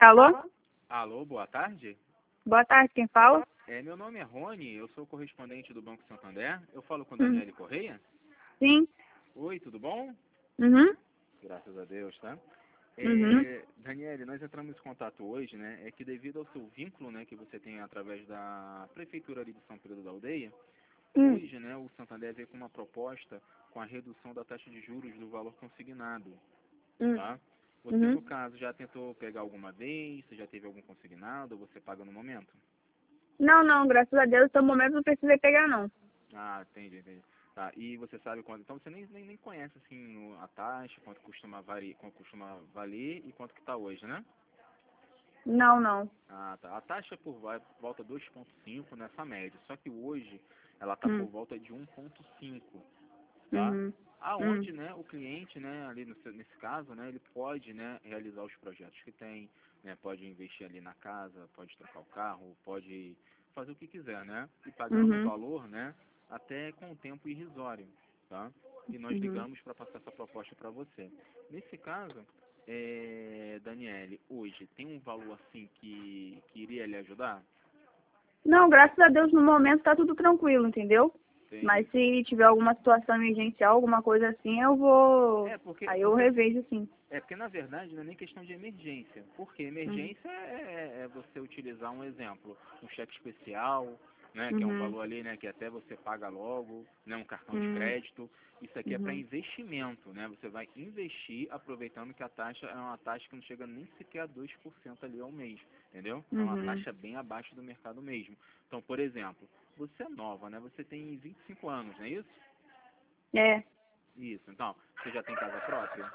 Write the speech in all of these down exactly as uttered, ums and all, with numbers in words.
Alô? Alô, boa tarde. Boa tarde, quem fala? É, meu nome é Rony, eu sou correspondente do Banco Santander. Eu falo com Hum. Daniele Correia. Sim. Oi, tudo bom? Uhum. Graças a Deus, tá? É, Uhum. Daniele, nós entramos em contato hoje, né? É que devido ao seu vínculo, né, que você tem através da Prefeitura ali de São Pedro da Aldeia, Hum. hoje, né, o Santander veio com uma proposta com a redução da taxa de juros do valor consignado, Hum. tá? Você, Uhum. no caso, já tentou pegar alguma vez? Você já teve algum consignado ou você paga no momento? Não, não, graças a Deus, no momento não precisei pegar, não. Ah, entendi, entendi. Tá, e você sabe quanto, então você nem, nem, nem conhece, assim, o- a taxa, quanto costuma, vari, quanto costuma valer e quanto que tá hoje, né? Não, não. Ah, tá. A taxa é por vai- volta dois vírgula cinco nessa média, só que hoje ela tá Hum. por volta de um vírgula cinco, tá? Uhum. Hum. Aonde, né, o cliente, né, ali no, seu- nesse caso, né, ele pode, né, realizar os projetos que tem, né, pode investir ali na casa, pode trocar o carro, pode fazer o que quiser, né, e pagando um Uhum. valor, né, até com um tempo irrisório, tá? E nós Uhum. ligamos para passar essa proposta para você. Nesse caso, é, Daniele, hoje tem um valor assim que, que iria lhe ajudar? Não, graças a Deus, no momento tá tudo tranquilo, entendeu? Tem. Mas se tiver alguma situação emergencial, alguma coisa assim, eu vou... É, porque, Aí eu porque revejo, sim. É porque, na verdade, não é nem questão de emergência. Porque Uhum. emergência é, é você utilizar um exemplo, um cheque especial, né, que é um Uhum. valor ali, né, que até você paga logo, né, um cartão de Uhum. crédito. Isso aqui é para Uhum. investimento, né? Você vai investir aproveitando que a taxa é uma taxa que não chega nem sequer a dois por cento ali ao mês, entendeu? É uma Uhum. taxa bem abaixo do mercado mesmo. Então, por exemplo, você é nova, né? Você tem vinte e cinco anos, não é isso? É. Isso. Então, você já tem casa própria?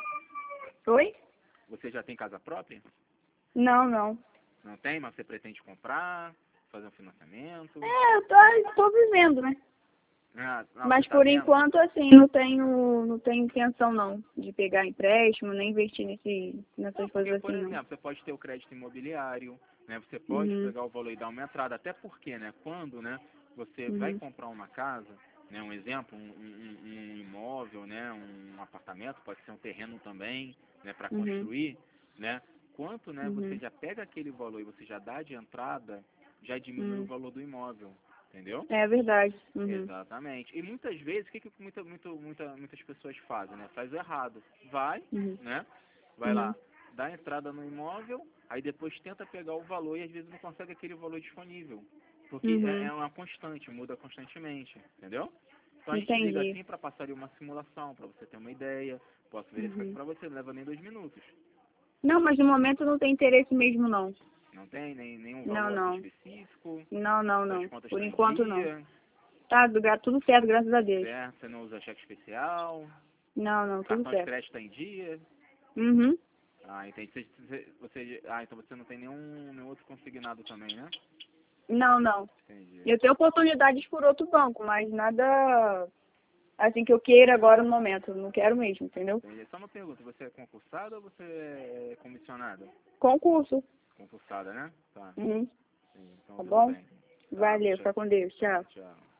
Oi? Você já tem casa própria? Não, não. Não tem, mas você pretende comprar, fazer um financiamento? É, eu tô, tô vivendo, né? Ah, não, você Mas tá por vendo? enquanto, assim, não tenho, não tenho intenção não de pegar empréstimo, nem investir nesse, Não, nessas porque, coisas por assim, não. exemplo, você pode ter o crédito imobiliário, né? Você pode Uhum, pegar o valor e dar uma entrada, até porque, né? Quando, né? Você vai uhum, comprar uma casa, né? Um exemplo, um, um, um imóvel, né? Um apartamento, pode ser um terreno também, né? Para uhum, construir, né? Quanto, né? Você uhum, já pega aquele valor e você já dá de entrada, já diminui o uhum. valor do imóvel, entendeu? É verdade. Uhum, Exatamente. E muitas vezes, o que, que muita, muito, muita, muitas pessoas fazem, né? Faz o errado. Vai, uhum, né? Vai uhum, lá, dá entrada no imóvel, aí depois tenta pegar o valor e às vezes não consegue aquele valor disponível. Porque é, uhum. é uma constante, muda constantemente, entendeu? Então a gente liga Entendi. assim para passar ali uma simulação, para você ter uma ideia. Posso verificar aqui Uhum. para você, não leva nem dois minutos. Não, mas no momento não tem interesse mesmo não. Não tem nem nenhum Não, valor assim não. específico, Não, não, suas não. contas Por estão em enquanto não. dia, Tá do- tudo certo, graças a Deus. certo? Você não usa cheque especial, Não, não, tudo cartão de certo. crédito está em dia. Uhum. Ah, entendi. Você, você, você- ah, então você não tem nenhum, nenhum outro consignado também, né? Não, não. Entendi. Eu tenho oportunidades por outro banco, mas nada assim que eu queira agora no momento. Não quero mesmo, entendeu? Entendi. Só uma pergunta, você é concursada ou você é comissionada? Concurso. Concursada, né? Tá. Uhum. Entendi. Então Tá tudo bom? bem. Tá, Valeu, tchau. fica com Deus. Tchau. Tchau.